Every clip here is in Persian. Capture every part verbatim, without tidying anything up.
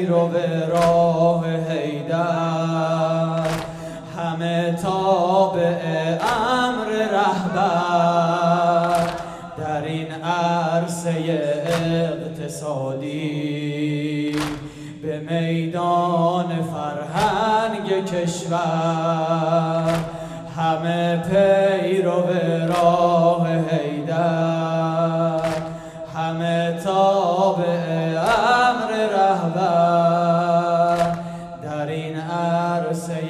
پیرو راه حیدر، همه تابع امر رهبر. در این عرصه اقتصادی به میدان فرهنگ کشور، همه پیرو راه حیدر، همه تابع امر رهبر. در این عرصه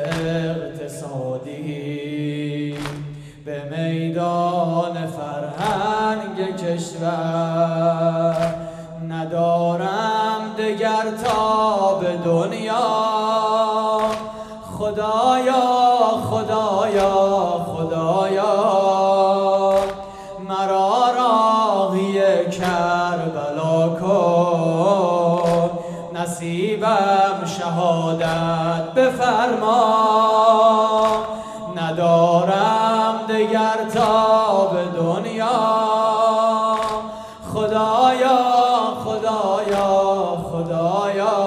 اقتصادی به میدان فرهنگ کشور، ندارم دگر تا به دنیا. خدایا خدایا خدایا، مرا راهی کربلا کن، نصیبم شهادت بفرما. ندارم دگر تا به دنیا. خدایا خدایا خدایا،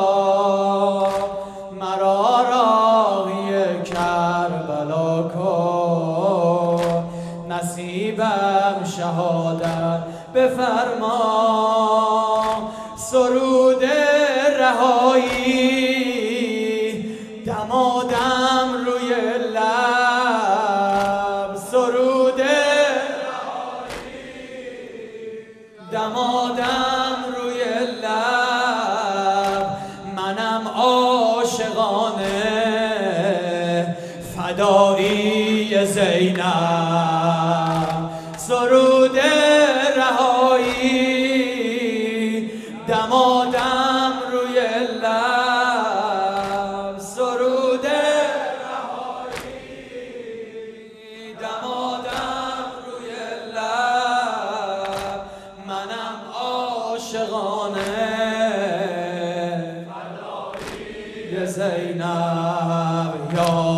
مرا راهی کربلا کن، نصیبم شهادت بفرما. سرود رهایی دمادم روی لب، سرود دمادم روی لب. منم عاشقانه فدایی زینب. سرود رهایی دمادم روی لب، سرود رهایی دمادم روی لب. منم عاشقانه فدایی زینب. یا